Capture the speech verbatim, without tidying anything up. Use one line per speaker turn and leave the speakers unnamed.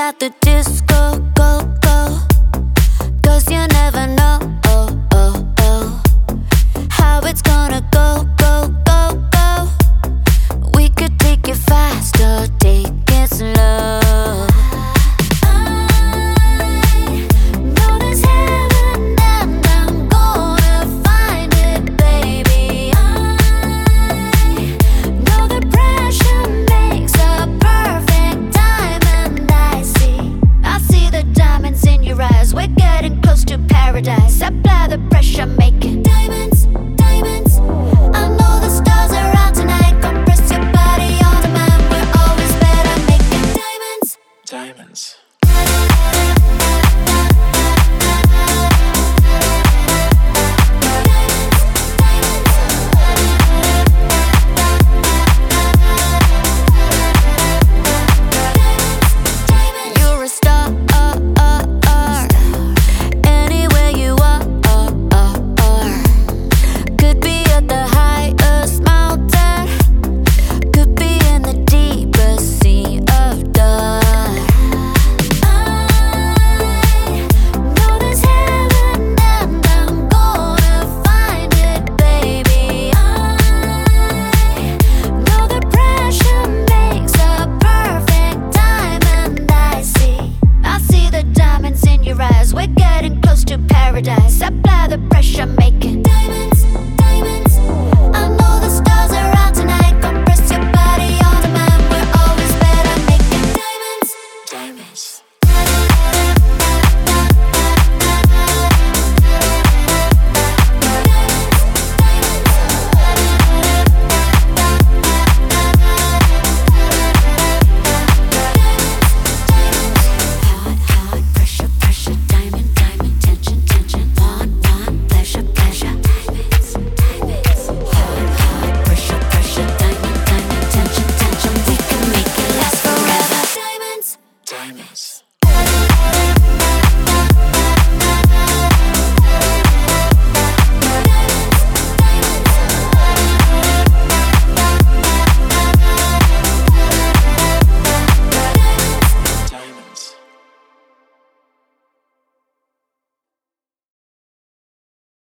at the disco, go, go. Cause you never know, oh, oh, oh, how it's gonna go, go, go, go. We could take it fast or take it slow. We're getting close to paradise. Apply the pressure, make it diamonds, diamonds. I know the stars are out tonight. Compress your body on the map. We're always better making diamonds,
Diamonds.
You're a star, uh, uh, uh. Anywhere you are, uh, uh, uh. Could be at the highest mountain, could be in the deepest sea of dark. I know there's heaven and I'm gonna find it, baby. I know the pressure makes a perfect diamond. I see, I see the diamonds in your eyes. We're getting close to paradise. Apply the pressure, make it diamonds, diamonds. I know the stars are out tonight. Compress your body on the map. We're always better making diamonds,
Diamonds.
Hot, hot, pressure, pressure, diamond, diamond, tension, tension, want, want, pleasure, pleasure, diamonds, diamonds. Hot, hot, pressure, pressure, diamond, diamond, tension, tension. We can make it last forever. Diamonds,
Diamonds.